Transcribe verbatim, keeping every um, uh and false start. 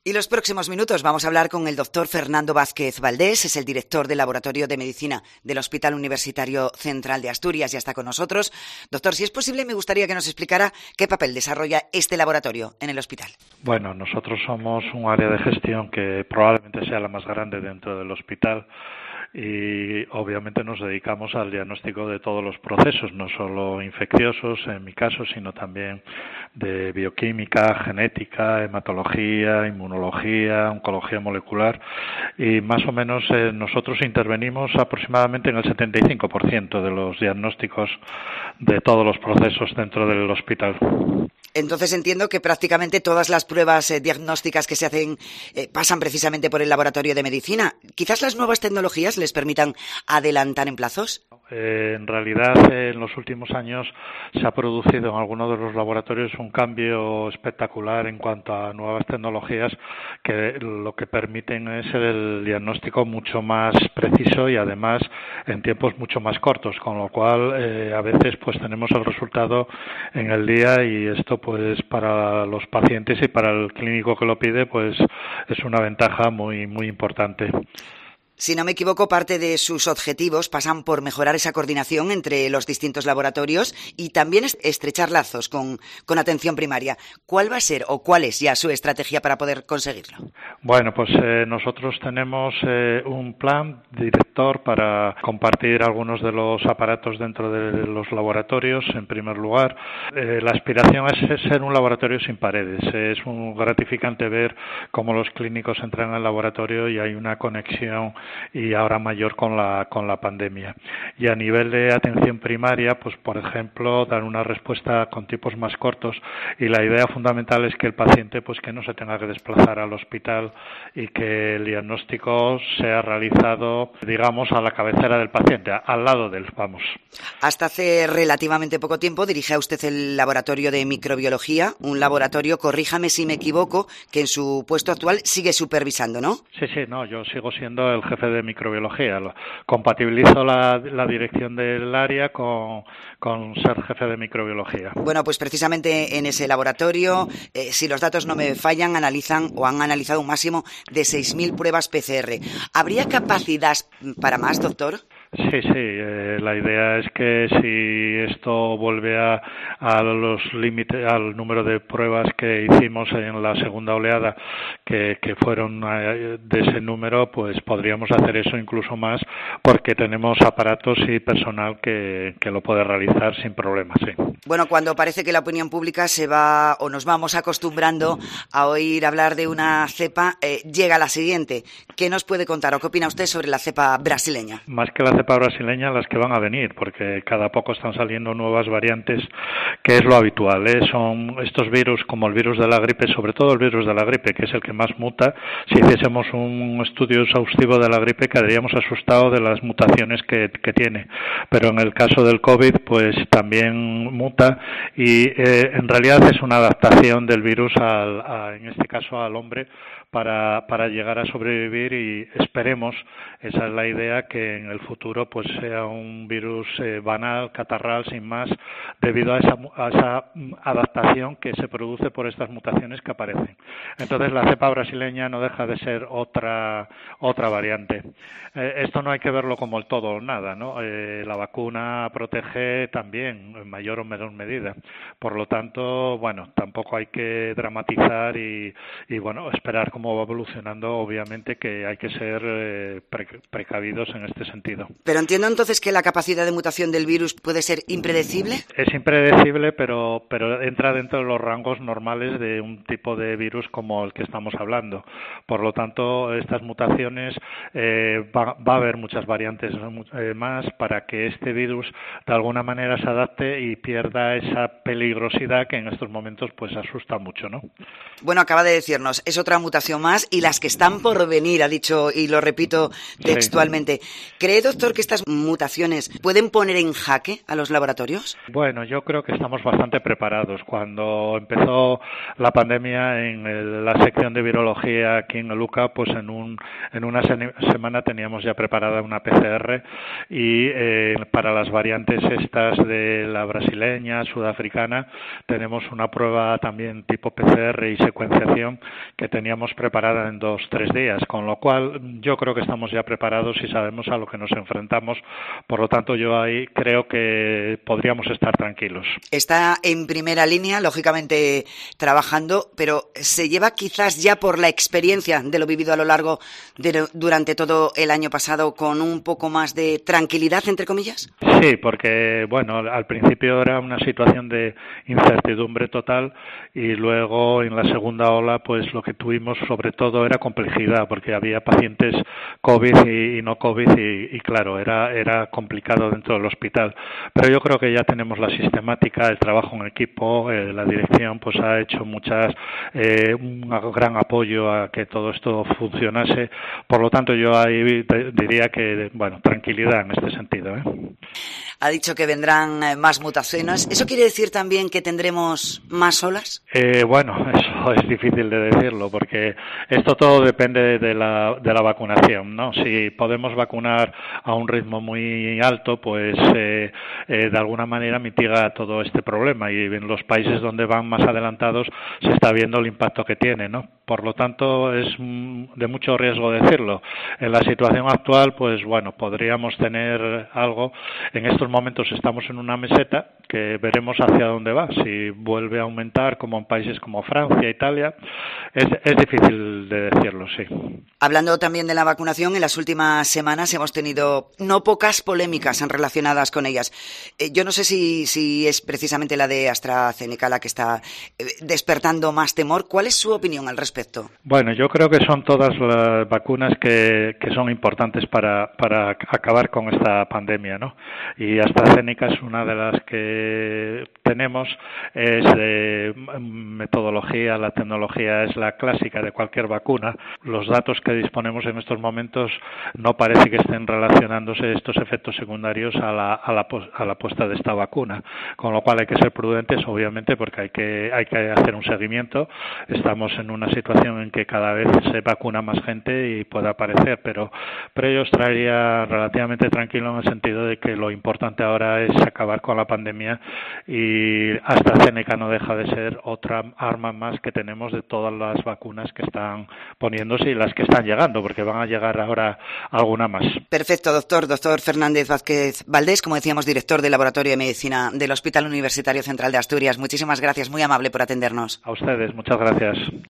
Y los próximos minutos vamos a hablar con el doctor Fernando Vázquez Valdés, es el director del Laboratorio de Medicina del Hospital Universitario Central de Asturias, ya está con nosotros. Doctor, si es posible, me gustaría que nos explicara qué papel desarrolla este laboratorio en el hospital. Bueno, nosotros somos un área de gestión que probablemente sea la más grande dentro del hospital y obviamente nos dedicamos al diagnóstico de todos los procesos, no solo infecciosos en mi caso, sino también de bioquímica, genética, hematología, inmunología, oncología molecular y más o menos eh, nosotros intervenimos aproximadamente en el setenta y cinco por ciento de los diagnósticos de todos los procesos dentro del hospital. Entonces entiendo que prácticamente todas las pruebas eh, diagnósticas que se hacen eh, pasan precisamente por el laboratorio de medicina. ¿Quizás las nuevas tecnologías les permitan adelantar en plazos? Eh, en realidad, eh, en los últimos años se ha producido en algunos de los laboratorios un cambio espectacular en cuanto a nuevas tecnologías que lo que permiten es el diagnóstico mucho más preciso y además en tiempos mucho más cortos, con lo cual eh, a veces pues tenemos el resultado en el día y esto pues para los pacientes y para el clínico que lo pide pues es una ventaja muy muy importante. Si no me equivoco, parte de sus objetivos pasan por mejorar esa coordinación entre los distintos laboratorios y también estrechar lazos con, con atención primaria. ¿Cuál va a ser o cuál es ya su estrategia para poder conseguirlo? Bueno, pues eh, nosotros tenemos eh, un plan director para compartir algunos de los aparatos dentro de los laboratorios. En primer lugar, eh, la aspiración es ser un laboratorio sin paredes. Es muy gratificante ver cómo los clínicos entran al laboratorio y hay una conexión y ahora mayor con la con la pandemia. Y a nivel de atención primaria, pues por ejemplo, dar una respuesta con tiempos más cortos y la idea fundamental es que el paciente pues que no se tenga que desplazar al hospital y que el diagnóstico sea realizado, digamos, a la cabecera del paciente, al lado del, vamos. Hasta hace relativamente poco tiempo dirigía usted el laboratorio de microbiología, un laboratorio, corríjame si me equivoco, que en su puesto actual sigue supervisando, ¿no? Sí, sí, no, yo sigo siendo el jefe de microbiología. Compatibilizo la, la dirección del área con, con ser jefe de microbiología. Bueno, pues precisamente en ese laboratorio, eh, si los datos no me fallan, analizan o han analizado un máximo de seis mil pruebas P C R. ¿Habría capacidad para más, doctor? Sí, sí. Eh, la idea es que si esto vuelve a, a los límites, al número de pruebas que hicimos en la segunda oleada, que, que fueron de ese número, pues podríamos hacer eso incluso más, porque tenemos aparatos y personal que, que lo puede realizar sin problemas. Sí. Bueno, cuando parece que la opinión pública se va o nos vamos acostumbrando a oír hablar de una cepa, eh, llega la siguiente. ¿Qué nos puede contar o qué opina usted sobre la cepa brasileña? Más que la cepa brasileña, las que van a venir, porque cada poco están saliendo nuevas variantes, que es lo habitual, ¿eh? Son estos virus, como el virus de la gripe, sobre todo el virus de la gripe, que es el que más muta. Si hiciésemos un estudio exhaustivo de la gripe, quedaríamos asustados de las mutaciones que, que tiene. Pero en el caso del COVID, pues también muta y eh, en realidad es una adaptación del virus, al, a, en este caso al hombre, para, para llegar a sobrevivir y esperemos, esa es la idea, que en el futuro pues sea un virus eh, banal, catarral, sin más, debido a esa, a esa adaptación que se produce por estas mutaciones que aparecen. Entonces la cepa brasileña no deja de ser otra otra variante. Eh, esto no hay que verlo como el todo o nada, ¿no? Eh, la vacuna protege también, en mayor o menor medida. Por lo tanto, bueno, tampoco hay que dramatizar y, y bueno, esperar cómo va evolucionando. Obviamente que hay que ser eh, pre precavidos en este sentido. Pero entiendo entonces que la capacidad de mutación del virus puede ser impredecible. Es impredecible, pero, pero entra dentro de los rangos normales de un tipo de virus como el que estamos hablando. Por lo tanto, estas mutaciones, eh, va, va a haber muchas variantes eh, más para que este virus de alguna manera se adapte y pierda esa peligrosidad que en estos momentos pues asusta mucho, ¿no? Bueno, acaba de decirnos, es otra mutación más y las que están por venir, ha dicho, y lo repito textualmente. Sí. ¿Cree, doctor, doctor, que estas mutaciones pueden poner en jaque a los laboratorios? Bueno, yo creo que estamos bastante preparados. Cuando empezó la pandemia en el, la sección de virología aquí en el U C A, pues en, un, en una se- semana teníamos ya preparada una P C R y eh, para las variantes estas de la brasileña, sudafricana, tenemos una prueba también tipo P C R y secuenciación que teníamos preparada en dos, tres días, con lo cual yo creo que estamos ya preparados y sabemos a lo que nos enfrentamos. Por lo tanto, yo ahí creo que podríamos estar tranquilos. Está en primera línea, lógicamente trabajando, pero ¿se lleva quizás ya por la experiencia de lo vivido a lo largo de durante todo el año pasado con un poco más de tranquilidad, entre comillas? Sí, porque bueno, al principio era una situación de incertidumbre total y luego en la segunda ola pues lo que tuvimos sobre todo era complejidad, porque había pacientes COVID y, y no COVID y, y claro, era era complicado dentro del hospital. Pero yo creo que ya tenemos la sistemática, el trabajo en equipo, eh, la dirección pues ha hecho muchas eh, un gran apoyo a que todo esto funcionase. Por lo tanto, yo ahí diría que bueno, tranquilidad en este sentido, ¿eh? Ha dicho que vendrán más mutaciones. ¿Eso quiere decir también que tendremos más olas? Eh, bueno, eso es difícil de decirlo porque esto todo depende de la, de la vacunación, ¿no? Si podemos vacunar a un ritmo muy alto, pues eh, eh, de alguna manera mitiga todo este problema y en los países donde van más adelantados se está viendo el impacto que tiene, ¿no? Por lo tanto, es de mucho riesgo decirlo. En la situación actual, pues bueno, podríamos tener algo. En estos momentos estamos en una meseta que veremos hacia dónde va. Si vuelve a aumentar, como en países como Francia, Italia, es, es difícil de decirlo, sí. Hablando también de la vacunación, en las últimas semanas hemos tenido no pocas polémicas relacionadas con ellas. Eh, yo no sé si, si es precisamente la de AstraZeneca la que está eh, despertando más temor. ¿Cuál es su opinión al respecto? Bueno, yo creo que son todas las vacunas que, que son importantes para, para acabar con esta pandemia, ¿no? Y AstraZeneca es una de las que tenemos, es de metodología, la tecnología es la clásica de cualquier vacuna. Los datos que disponemos en estos momentos no parece que estén relacionándose estos efectos secundarios a la, a la, a la puesta de esta vacuna, con lo cual hay que ser prudentes, obviamente, porque hay que, hay que hacer un seguimiento. Estamos en una situación en que cada vez se vacuna más gente y puede aparecer, pero, pero yo os traería relativamente tranquilo en el sentido de que lo importante ahora es acabar con la pandemia y AstraZeneca no deja de ser otra arma más que tenemos de todas las vacunas que están poniéndose y las que están llegando, porque van a llegar ahora alguna más. Perfecto, doctor. Doctor Fernández Vázquez Valdés, como decíamos, director del Laboratorio de Medicina del Hospital Universitario Central de Asturias. Muchísimas gracias, muy amable por atendernos. A ustedes, muchas gracias.